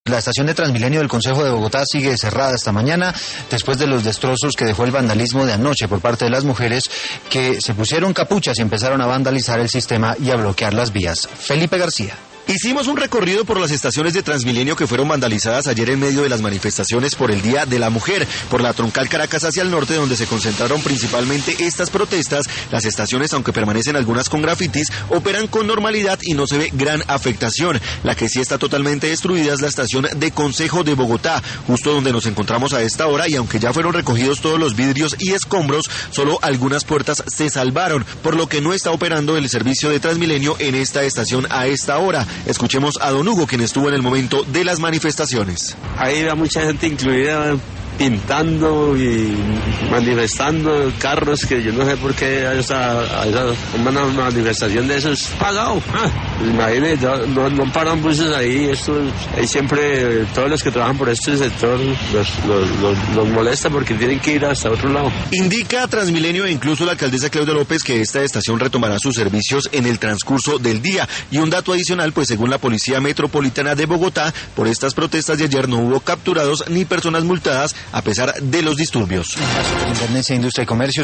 La estación de Transmilenio del Concejo de Bogotá sigue cerrada esta mañana después de los destrozos que dejó el vandalismo de anoche por parte de las mujeres que se pusieron capuchas y empezaron a vandalizar el sistema y a bloquear las vías. Felipe García. Hicimos un recorrido por las estaciones de Transmilenio que fueron vandalizadas ayer en medio de las manifestaciones por el Día de la Mujer, por la troncal Caracas hacia el norte, donde se concentraron principalmente estas protestas. Las estaciones, aunque permanecen algunas con grafitis, operan con normalidad y no se ve gran afectación. La que sí está totalmente destruida es la estación de Concejo de Bogotá, justo donde nos encontramos a esta hora, y aunque ya fueron recogidos todos los vidrios y escombros, solo algunas puertas se salvaron, por lo que no está operando el servicio de Transmilenio en esta estación a esta hora. Escuchemos a don Hugo, quien estuvo en el momento de las manifestaciones. Ahí va mucha gente incluida pintando y manifestando carros, que yo no sé por qué a una manifestación de esos pagado. Imagínense, no paran buses ahí, ahí siempre todos los que trabajan por este sector los molesta porque tienen que ir hasta otro lado. Indica Transmilenio e incluso la alcaldesa Claudia López que esta estación retomará sus servicios en el transcurso del día. Y un dato adicional, pues según la Policía Metropolitana de Bogotá, por estas protestas de ayer no hubo capturados ni personas multadas a pesar de los disturbios. Superintendencia de Industria y Comercio